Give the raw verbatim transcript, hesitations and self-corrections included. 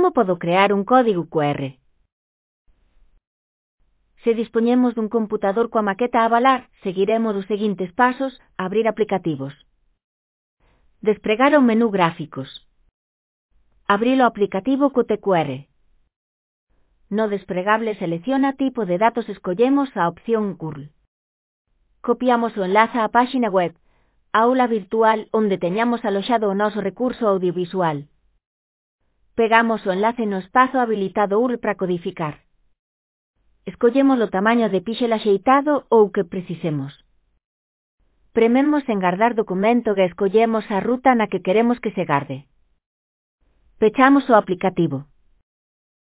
Como podo crear un código Q R? Se dispoñemos dun computador coa maqueta a avalar, seguiremos os seguintes pasos: abrir aplicativos. Despregar o menú gráficos. Abrir o aplicativo co T Q R. No despregable selecciona tipo de datos e escollemos a opción C U R L. Copiamos o enlace á páxina web, aula virtual onde teñamos aloxado o noso recurso audiovisual. Pegamos o enlace no espazo habilitado U R L para codificar. Escollemos o tamaño de píxel axeitado ou que precisemos. Prememos en guardar documento e escollemos a ruta na que queremos que se garde. Pechamos o aplicativo.